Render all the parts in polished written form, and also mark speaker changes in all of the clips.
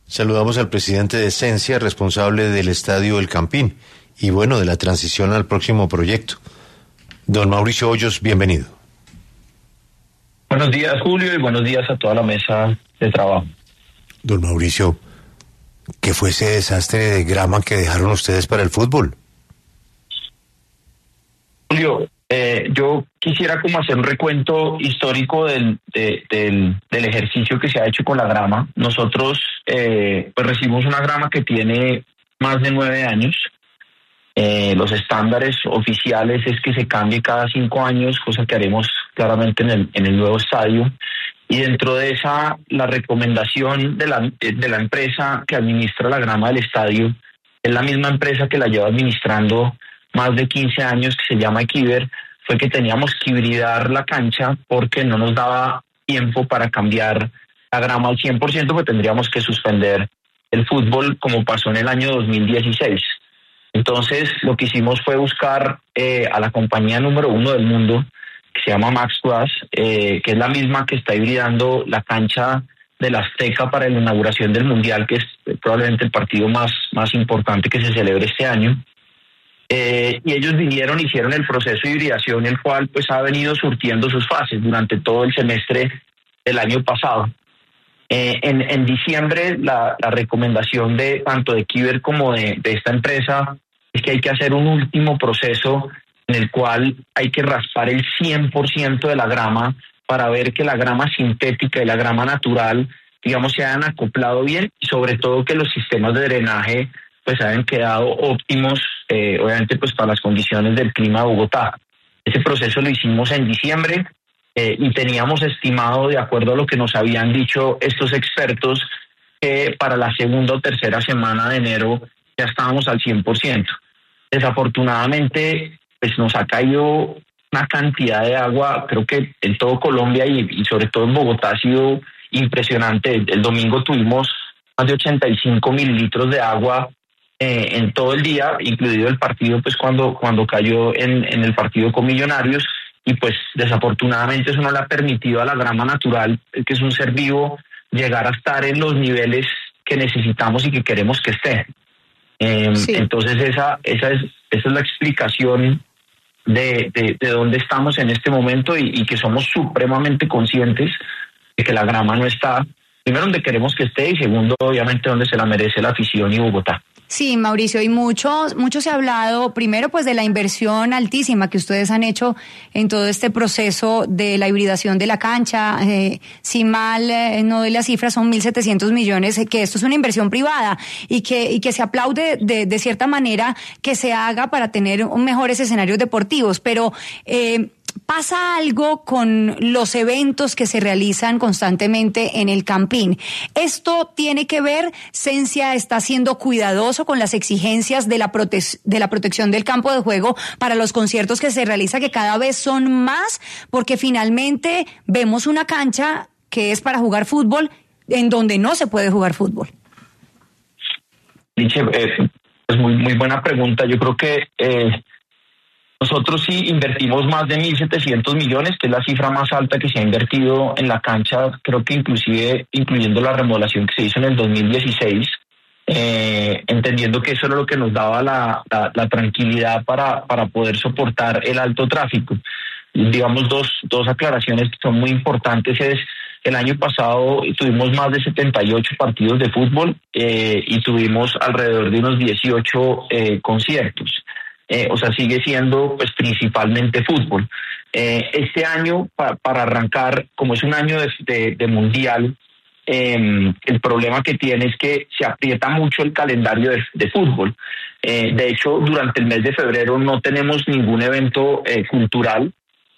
Speaker 1: Saludamos al presidente de Esencia, responsable del Estadio El Campín y bueno, de la transición al próximo proyecto. Don Mauricio Hoyos, bienvenido.
Speaker 2: Buenos días, Julio, y buenos días a toda la mesa de trabajo.
Speaker 1: Don Mauricio, ¿qué fue ese desastre de grama que dejaron ustedes para el fútbol?
Speaker 2: Julio, yo quisiera como hacer un recuento histórico del ejercicio que se ha hecho con la grama. Nosotros pues recibimos una grama que tiene más de 9 años. Los estándares oficiales es que se cambie cada 5 años, cosa que haremos claramente en el nuevo estadio. Y dentro de esa, la recomendación de la empresa que administra la grama del estadio es la misma empresa que la lleva administrando más de 15 años, que se llama Equiver, fue que teníamos que hibridar la cancha porque no nos daba tiempo para cambiar la grama al 100%, porque tendríamos que suspender el fútbol como pasó en el año 2016. Entonces, lo que hicimos fue buscar a la compañía número 1 del mundo, que se llama MaxGlass, que es la misma que está hibridando la cancha de la Azteca para la inauguración del Mundial, que es probablemente el partido más importante que se celebre este año. Y ellos vinieron, hicieron el proceso de hibridación, el cual pues ha venido surtiendo sus fases durante todo el semestre del año pasado. En diciembre la recomendación de tanto de Kiver como de esta empresa es que hay que hacer un último proceso en el cual hay que raspar el 100% de la grama para ver que la grama sintética y la grama natural, digamos, se hayan acoplado bien y sobre todo que los sistemas de drenaje pues hayan quedado óptimos, obviamente pues para las condiciones del clima de Bogotá. Ese proceso lo hicimos en diciembre. Y teníamos estimado, de acuerdo a lo que nos habían dicho estos expertos, que para la segunda o tercera semana de enero ya estábamos al 100%. Desafortunadamente, pues nos ha caído una cantidad de agua, creo que en todo Colombia y sobre todo en Bogotá ha sido impresionante. El domingo tuvimos más de 85 mililitros de agua en todo el día, incluido el partido, pues cuando cayó en el partido con Millonarios. Y pues desafortunadamente eso no le ha permitido a la grama natural, que es un ser vivo, llegar a estar en los niveles que necesitamos y que queremos que esté. Sí. Entonces esa es la explicación de dónde estamos en este momento y que somos supremamente conscientes de que la grama no está, primero, donde queremos que esté y segundo, obviamente, donde se la merece la afición y Bogotá.
Speaker 3: Sí, Mauricio, y mucho se ha hablado, primero, pues de la inversión altísima que ustedes han hecho en todo este proceso de la hibridación de la cancha. Si mal no doy la cifra, son 1.700 millones, que esto es una inversión privada y que se aplaude de cierta manera que se haga para tener mejores escenarios deportivos, pero pasa algo con los eventos que se realizan constantemente en el Campín. ¿Esto tiene que ver? ¿Esencia está siendo cuidadoso con las exigencias de la protección del campo de juego para los conciertos que se realizan, que cada vez son más? Porque finalmente vemos una cancha que es para jugar fútbol en donde no se puede jugar fútbol.
Speaker 2: Liche, es muy buena pregunta. Yo creo que nosotros sí invertimos más de 1.700 millones, que es la cifra más alta que se ha invertido en la cancha, creo que inclusive incluyendo la remodelación que se hizo en el 2016, entendiendo que eso era lo que nos daba la tranquilidad para poder soportar el alto tráfico. Digamos, dos aclaraciones que son muy importantes es: el año pasado tuvimos más de 78 partidos de fútbol y tuvimos alrededor de unos 18 conciertos. O sea, sigue siendo pues principalmente fútbol. Este año, para arrancar, como es un año de mundial, el problema que tiene es que se aprieta mucho el calendario de fútbol. De hecho, durante el mes de febrero no tenemos ningún evento cultural,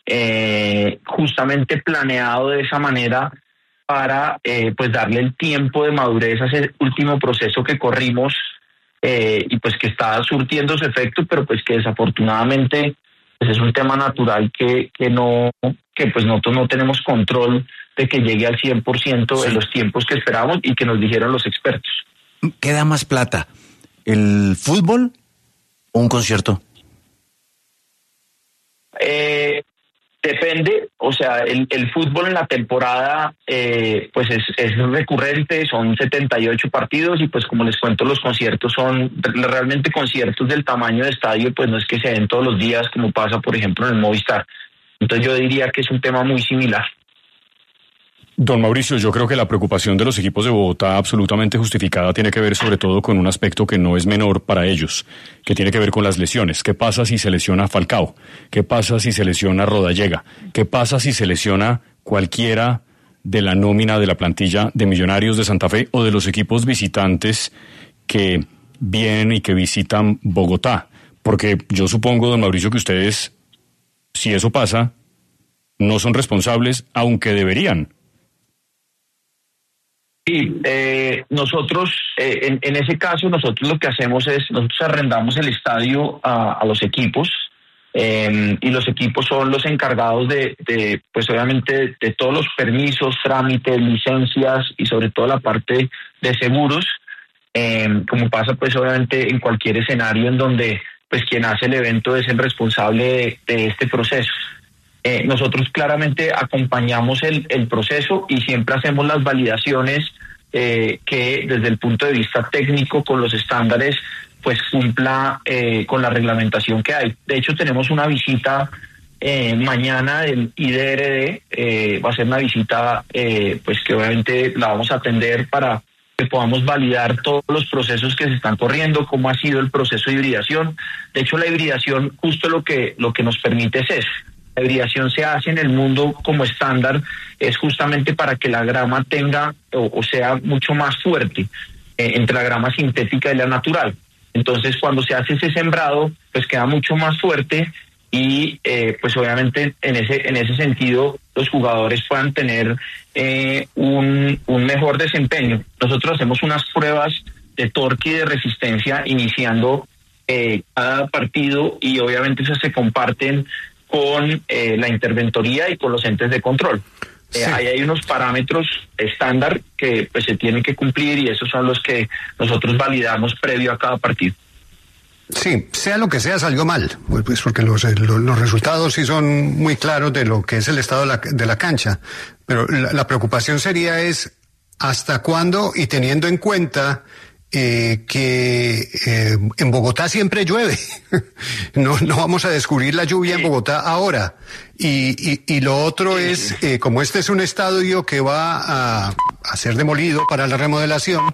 Speaker 2: justamente planeado de esa manera para pues darle el tiempo de madurez a ese último proceso que corrimos, y pues que está surtiendo su efecto, pero pues que desafortunadamente pues es un tema natural que pues nosotros no tenemos control de que llegue al 100% en los tiempos que esperamos y que nos dijeron los expertos.
Speaker 1: ¿Qué da más plata? ¿El fútbol o un concierto?
Speaker 2: Depende, o sea, el fútbol en la temporada pues es recurrente, son 78 partidos y pues como les cuento, los conciertos son realmente conciertos del tamaño de estadio, pues no es que se den todos los días como pasa por ejemplo en el Movistar. Entonces yo diría que es un tema muy similar.
Speaker 4: Don Mauricio, yo creo que la preocupación de los equipos de Bogotá, absolutamente justificada, tiene que ver sobre todo con un aspecto que no es menor para ellos, que tiene que ver con las lesiones. ¿Qué pasa si se lesiona Falcao? ¿Qué pasa si se lesiona Rodallega? ¿Qué pasa si se lesiona cualquiera de la nómina de la plantilla de Millonarios de Santa Fe o de los equipos visitantes que vienen y que visitan Bogotá? Porque yo supongo, don Mauricio, que ustedes, si eso pasa, no son responsables, aunque deberían.
Speaker 2: Sí, nosotros, en ese caso, nosotros lo que hacemos es, nosotros arrendamos el estadio a los equipos, y los equipos son los encargados de pues obviamente, de todos los permisos, trámites, licencias y sobre todo la parte de seguros, como pasa pues obviamente en cualquier escenario en donde pues quien hace el evento es el responsable de este proceso. Nosotros claramente acompañamos el proceso y siempre hacemos las validaciones que desde el punto de vista técnico con los estándares pues cumpla con la reglamentación que hay. De hecho tenemos una visita mañana del IDRD, va a ser una visita pues que obviamente la vamos a atender para que podamos validar todos los procesos que se están corriendo, cómo ha sido el proceso de hibridación. De hecho la hibridación justo lo que nos permite es eso. La hibridación se hace en el mundo como estándar, es justamente para que la grama tenga o sea mucho más fuerte entre la grama sintética y la natural. Entonces cuando se hace ese sembrado, pues queda mucho más fuerte y pues obviamente en ese sentido los jugadores puedan tener un mejor desempeño. Nosotros hacemos unas pruebas de torque y de resistencia iniciando cada partido y obviamente esas se comparten con la interventoría y con los entes de control. Sí. Ahí hay unos parámetros estándar que pues se tienen que cumplir y esos son los que nosotros validamos previo a cada partido.
Speaker 5: Sí, sea lo que sea, salió mal, pues porque los resultados sí son muy claros de lo que es el estado de la cancha, pero la preocupación sería es hasta cuándo y teniendo en cuenta que en Bogotá siempre llueve. No vamos a descubrir la lluvia en Bogotá ahora. Y lo otro es, como este es un estadio que va a ser demolido para la remodelación,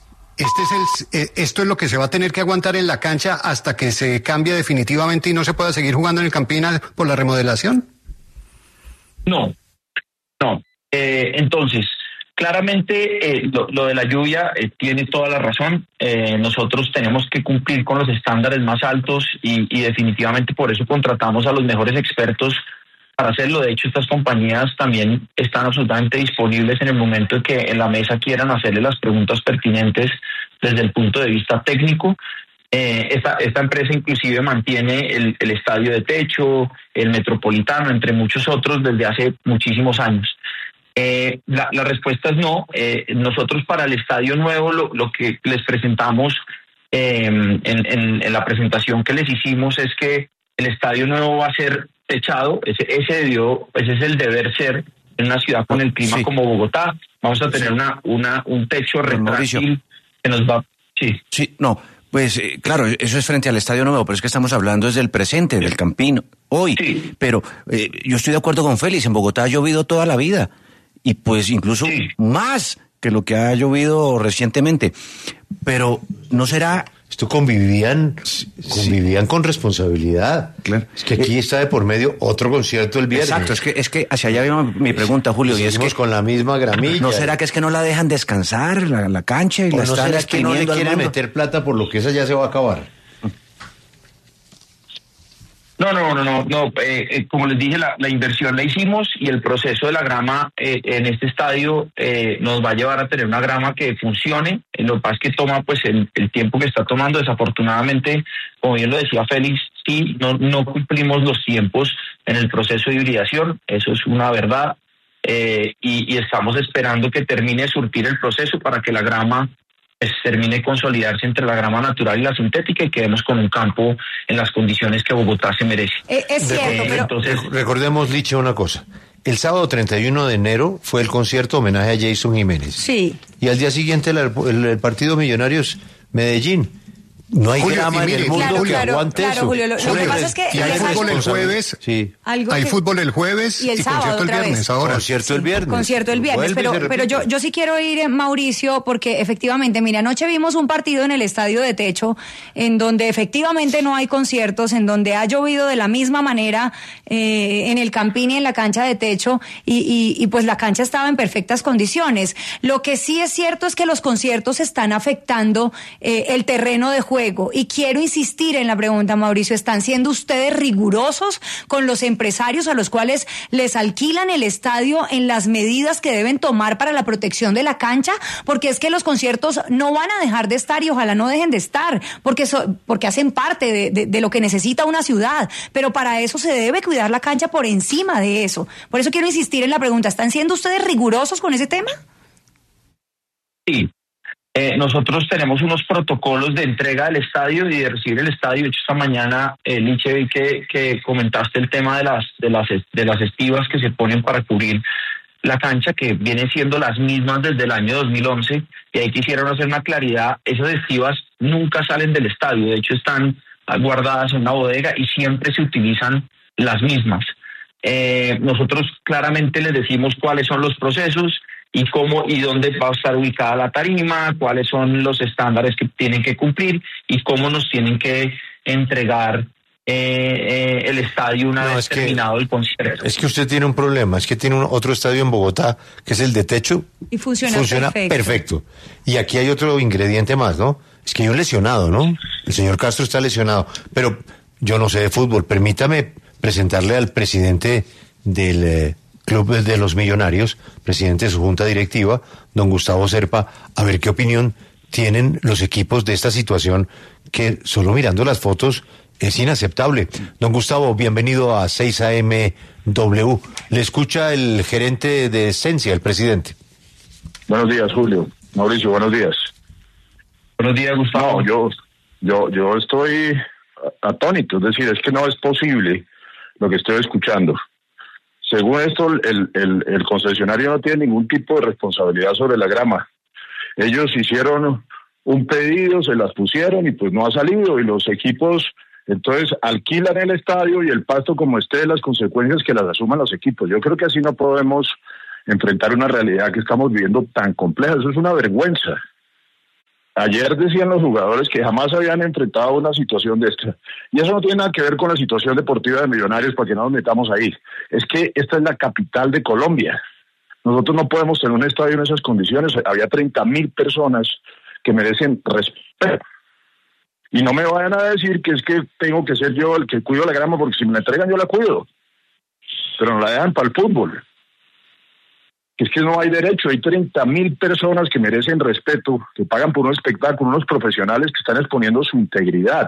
Speaker 5: esto es lo que se va a tener que aguantar en la cancha hasta que se cambie definitivamente y no se pueda seguir jugando en el Campín por la remodelación.
Speaker 2: No. Entonces, claramente lo de la lluvia tiene toda la razón. Nosotros tenemos que cumplir con los estándares más altos y definitivamente por eso contratamos a los mejores expertos para hacerlo. De hecho, estas compañías también están absolutamente disponibles en el momento en que en la mesa quieran hacerle las preguntas pertinentes desde el punto de vista técnico. Esta empresa inclusive mantiene el estadio de techo, el Metropolitano, entre muchos otros, desde hace muchísimos años. La respuesta es no. Nosotros para el estadio nuevo lo que les presentamos en la presentación que les hicimos es que el estadio nuevo va a ser techado. Ese es el deber ser en una ciudad con el clima como Bogotá. Vamos a tener un techo retráctil que nos va...
Speaker 6: Sí, no, pues claro, eso es frente al estadio nuevo, pero es que estamos hablando desde el presente, del Campín, hoy. Sí. Pero yo estoy de acuerdo con Félix, en Bogotá ha llovido toda la vida. Y pues incluso más que lo que ha llovido recientemente. Pero no será...
Speaker 1: Esto convivían con responsabilidad. Claro. Es que aquí está de por medio otro concierto el viernes.
Speaker 6: Exacto, es que hacia allá iba mi pregunta, Julio. Y es que
Speaker 1: con la misma gramilla.
Speaker 6: ¿No será que es que no la dejan descansar la cancha y la están
Speaker 1: exprimiendo? ¿No será que no le quieren meter plata por lo que esa ya se va a acabar?
Speaker 2: No. Como les dije, la inversión la hicimos y el proceso de la grama en este estadio nos va a llevar a tener una grama que funcione. Lo que pasa es que toma pues el tiempo que está tomando. Desafortunadamente, como bien lo decía Félix, sí, no cumplimos los tiempos en el proceso de hibridación. Eso es una verdad. Y estamos esperando que termine de surtir el proceso para que la grama pues termine de consolidarse entre la grama natural y la sintética y quedemos con un campo en las condiciones que Bogotá se merece.
Speaker 3: Es cierto, pero...
Speaker 1: Entonces, recordemos, Licha, una cosa. El sábado 31 de enero fue el concierto homenaje a Jason Jiménez.
Speaker 3: Sí.
Speaker 1: Y al día siguiente el partido Millonarios Medellín. No hay grama en el mundo que aguante eso.
Speaker 3: Julio, lo que pasa es que...
Speaker 5: Y hay fútbol el jueves,
Speaker 1: sí.
Speaker 5: Hay fútbol el jueves
Speaker 3: y el sábado
Speaker 5: concierto el viernes ahora.
Speaker 1: Concierto el viernes.
Speaker 3: Concierto el viernes, pero yo sí quiero ir, Mauricio, porque efectivamente, mira, anoche vimos un partido en el estadio de techo, en donde efectivamente no hay conciertos, en donde ha llovido de la misma manera en el Campín y en la cancha de techo, y pues la cancha estaba en perfectas condiciones. Lo que sí es cierto es que los conciertos están afectando el terreno de juego. Y quiero insistir en la pregunta, Mauricio, ¿están siendo ustedes rigurosos con los empresarios a los cuales les alquilan el estadio en las medidas que deben tomar para la protección de la cancha? Porque es que los conciertos no van a dejar de estar y ojalá no dejen de estar, porque hacen parte de lo que necesita una ciudad, pero para eso se debe cuidar la cancha por encima de eso. Por eso quiero insistir en la pregunta, ¿están siendo ustedes rigurosos con ese tema?
Speaker 2: Sí. Nosotros tenemos unos protocolos de entrega del estadio y de recibir el estadio. De hecho, esta mañana, Liche, vi que comentaste el tema de las estivas que se ponen para cubrir la cancha, que vienen siendo las mismas desde el año 2011, y ahí quisieron hacer una claridad. Esas estivas nunca salen del estadio, de hecho están guardadas en una bodega y siempre se utilizan las mismas. Nosotros claramente les decimos cuáles son los procesos y cómo y dónde va a estar ubicada la tarima, cuáles son los estándares que tienen que cumplir y cómo nos tienen que entregar el estadio una vez terminado el concierto.
Speaker 1: Es que usted tiene un problema, es que tiene otro estadio en Bogotá, que es el de techo,
Speaker 3: y funciona
Speaker 1: perfecto. Y aquí hay otro ingrediente más, ¿no? Es que hay un lesionado, ¿no? El señor Castro está lesionado, pero yo no sé de fútbol. Permítame presentarle al presidente del Club de los Millonarios, presidente de su junta directiva, don Gustavo Serpa, a ver qué opinión tienen los equipos de esta situación que solo mirando las fotos es inaceptable. Don Gustavo, bienvenido a 6am Le escucha el gerente de Esencia, el presidente.
Speaker 7: Buenos días, Julio. Mauricio, buenos días.
Speaker 2: Buenos días, Gustavo.
Speaker 7: No, yo estoy atónito, es decir, es que no es posible lo que estoy escuchando. Según esto, el concesionario no tiene ningún tipo de responsabilidad sobre la grama. Ellos hicieron un pedido, se las pusieron y pues no ha salido, y los equipos entonces alquilan el estadio y el pasto como esté, las consecuencias que las asuman los equipos. Yo creo que así no podemos enfrentar una realidad que estamos viviendo tan compleja. Eso es una vergüenza. Ayer decían los jugadores que jamás habían enfrentado una situación de esta. Y eso no tiene nada que ver con la situación deportiva de Millonarios, para que no nos metamos ahí. Es que esta es la capital de Colombia. Nosotros no podemos tener un estadio en esas condiciones. Había 30,000 personas que merecen respeto. Y no me vayan a decir que es que tengo que ser yo el que cuido la grama, porque si me la entregan yo la cuido. Pero no la dejan para el fútbol. Es que no hay derecho, hay 30,000 personas que merecen respeto, que pagan por un espectáculo, unos profesionales que están exponiendo su integridad.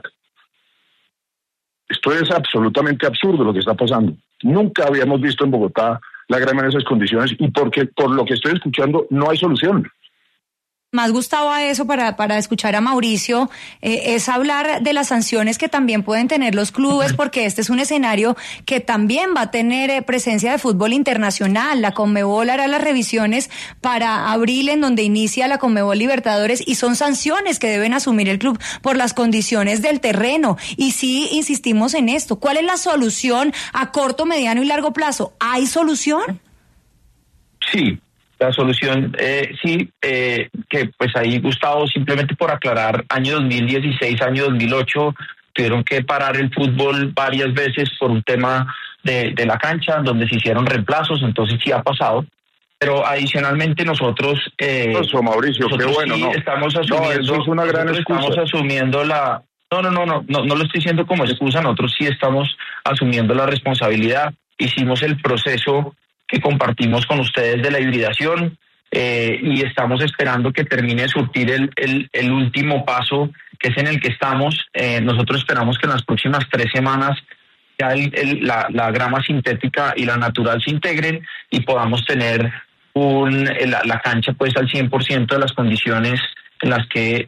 Speaker 7: Esto es absolutamente absurdo lo que está pasando. Nunca habíamos visto en Bogotá la grama en esas condiciones y porque por lo que estoy escuchando no hay solución.
Speaker 3: Más, Gustavo, a eso para escuchar a Mauricio, es hablar de las sanciones que también pueden tener los clubes, porque este es un escenario que también va a tener presencia de fútbol internacional. La Conmebol hará las revisiones para abril, en donde inicia la Conmebol Libertadores, y son sanciones que deben asumir el club por las condiciones del terreno. Y sí, insistimos en esto. ¿Cuál es la solución a corto, mediano y largo plazo? ¿Hay solución?
Speaker 2: Sí. La solución, que pues ahí, Gustavo, simplemente por aclarar, año 2016, año 2008, tuvieron que parar el fútbol varias veces por un tema de la cancha, donde se hicieron reemplazos, entonces sí ha pasado. Pero adicionalmente nosotros...
Speaker 7: Eso, Mauricio, qué bueno, ¿no?
Speaker 2: Estamos asumiendo,
Speaker 7: eso es una gran excusa.
Speaker 2: Estamos asumiendo no lo estoy diciendo como excusa, nosotros sí estamos asumiendo la responsabilidad. Hicimos el proceso que compartimos con ustedes de la hibridación y estamos esperando que termine de surtir el último paso, que es en el que estamos. Nosotros esperamos que en las próximas 3 semanas ya la grama sintética y la natural se integren y podamos tener la cancha pues al 100% de las condiciones en las que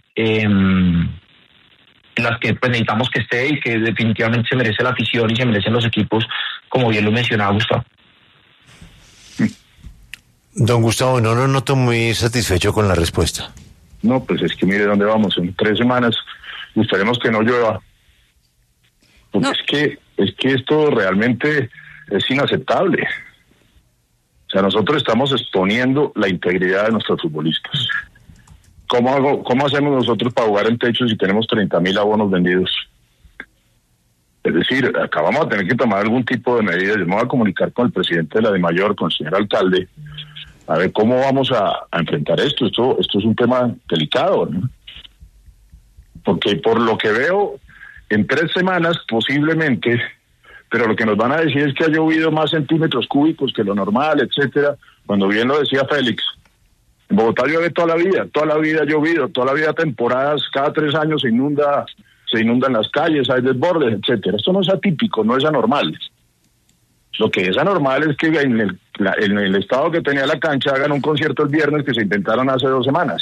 Speaker 2: pues necesitamos que esté y que definitivamente se merece la afición y se merecen los equipos, como bien lo mencionaba Gustavo.
Speaker 1: Don Gustavo, no lo noto muy satisfecho con la respuesta.
Speaker 7: No, pues es que mire dónde vamos. En 3 semanas esperemos que no llueva. Porque no. es que esto realmente es inaceptable. O sea, nosotros estamos exponiendo la integridad de nuestros futbolistas. ¿Cómo hacemos nosotros para jugar en techo si tenemos 30,000 abonos vendidos? Es decir, acá vamos a tener que tomar algún tipo de medidas. Yo me voy a comunicar con el presidente de la DIMAYOR, con el señor alcalde, a ver cómo vamos a enfrentar esto. Esto es un tema delicado, ¿no? Porque por lo que veo, en 3 semanas posiblemente, pero lo que nos van a decir es que ha llovido más centímetros cúbicos que lo normal, etcétera, cuando bien lo decía Félix. En Bogotá llueve toda la vida ha llovido, toda la vida temporadas, cada 3 años se inundan las calles, hay desbordes, etcétera. Esto no es atípico, no es anormal. Lo que es anormal es que en el estado que tenía la cancha hagan un concierto el viernes que se intentaron hace 2 semanas.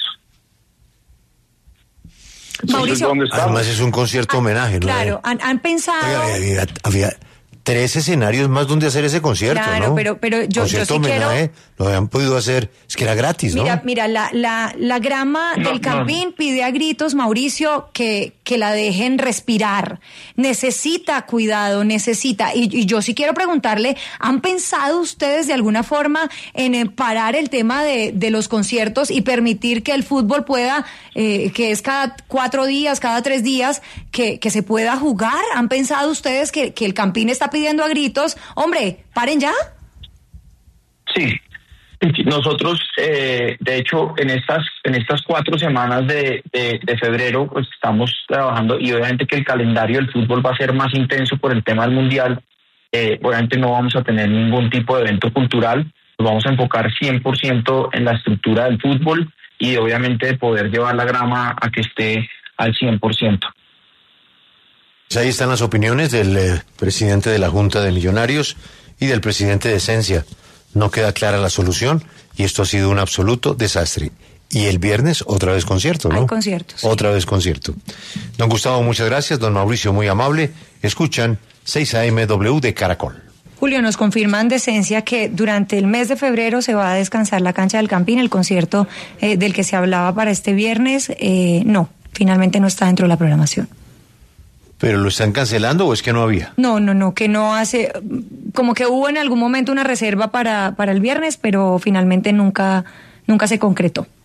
Speaker 7: Entonces,
Speaker 3: Mauricio,
Speaker 7: ¿dónde estamos?
Speaker 1: Además es un concierto homenaje, ¿no?
Speaker 3: Claro, han pensado...
Speaker 1: Oiga, había 3 escenarios más donde hacer ese concierto,
Speaker 3: claro,
Speaker 1: ¿no?
Speaker 3: pero yo
Speaker 1: concierto
Speaker 3: sí
Speaker 1: homenaje, lo habían podido hacer, es que era gratis, ¿no?
Speaker 3: Mira, la grama del Campín pide a gritos, Mauricio, que la dejen respirar. Necesita cuidado, y yo sí quiero preguntarle, ¿han pensado ustedes de alguna forma en parar el tema de los conciertos y permitir que el fútbol pueda, que es cada 4 días, cada 3 días, que se pueda jugar? ¿Han pensado ustedes que el Campín está pidiendo a gritos, hombre, paren ya?
Speaker 2: Sí, nosotros, de hecho, en estas 4 semanas de febrero, pues estamos trabajando, y obviamente que el calendario del fútbol va a ser más intenso por el tema del Mundial. Obviamente no vamos a tener ningún tipo de evento cultural, nos vamos a enfocar 100% en la estructura del fútbol y obviamente de poder llevar la grama a que esté al 100%.
Speaker 1: Ahí están las opiniones del presidente de la Junta de Millonarios y del presidente de Esencia. No queda clara la solución y esto ha sido un absoluto desastre. Y el viernes otra vez concierto, ¿no?
Speaker 3: Hay conciertos. Sí.
Speaker 1: Otra vez concierto. Don Gustavo, muchas gracias. Don Mauricio, muy amable. Escuchan 6 AM de Caracol.
Speaker 3: Julio, nos confirman de Esencia que durante el mes de febrero se va a descansar la cancha del Campín, el concierto del que se hablaba para este viernes. No, finalmente no está dentro de la programación.
Speaker 1: ¿Pero lo están cancelando o es que no había?
Speaker 3: No, que no hace... Como que hubo en algún momento una reserva para el viernes, pero finalmente nunca se concretó.